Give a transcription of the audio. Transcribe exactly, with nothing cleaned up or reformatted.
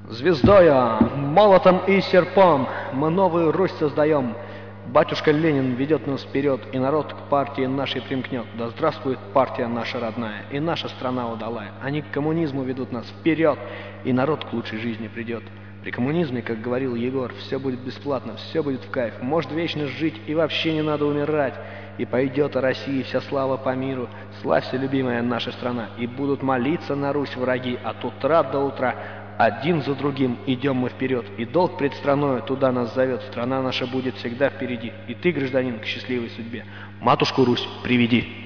Звездою, молотом и серпом мы новую Русь создаем. Батюшка Ленин ведет нас вперед, и народ к партии нашей примкнет. Да здравствует партия наша родная, и наша страна удалая. Они к коммунизму ведут нас вперед, и народ к лучшей жизни придет. При коммунизме, как говорил Егор, все будет бесплатно, все будет в кайф. Может вечно жить, и вообще не надо умирать. И пойдет о России вся слава по миру. Славься, любимая наша страна, и будут молиться на Русь враги от утра до утра. Один за другим идем мы вперед, и долг пред страною туда нас зовет. Страна наша будет всегда впереди, и ты, гражданин, к счастливой судьбе матушку Русь приведи.